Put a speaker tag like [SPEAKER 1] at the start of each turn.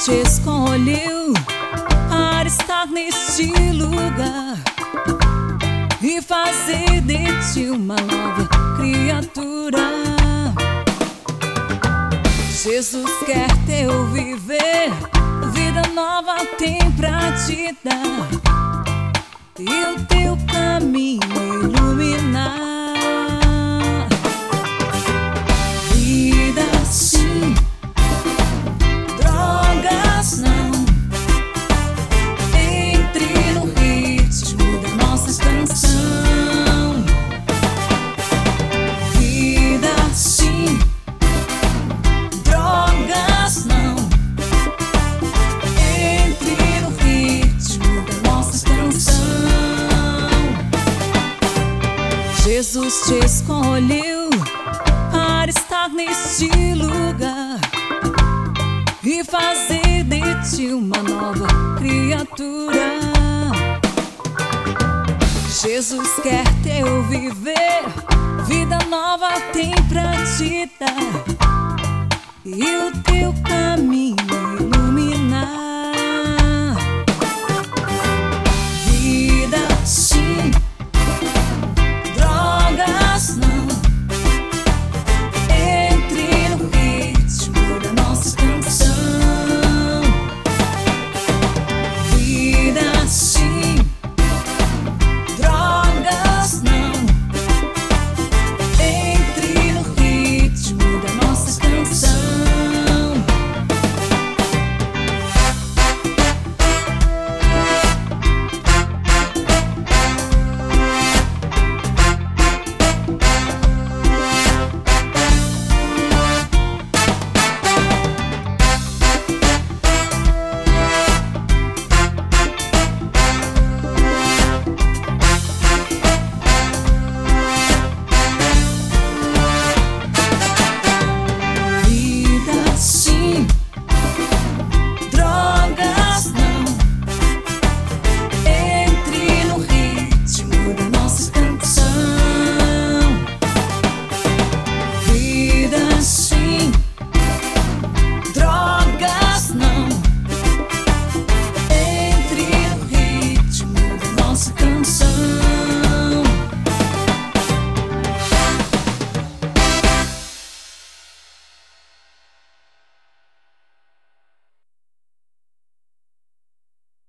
[SPEAKER 1] te escolheu para estar neste lugar e fazer de ti uma nova criatura. Jesus quer teu viver, vida nova tem pra te dar e o teu caminho iluminar. Vida sim, drogas não. Entre no ritmo da nossa canção. Vida sim, drogas não. Entre no ritmo da nossa canção. Jesus te escolheu para estar neste lugar e fazer de ti uma nova criatura. Jesus quer teu viver, vida nova tem pra te dar e o teu caminho iluminar. Vida sim, drogas não. Entre no ritmo da nossa canção. Vida sim,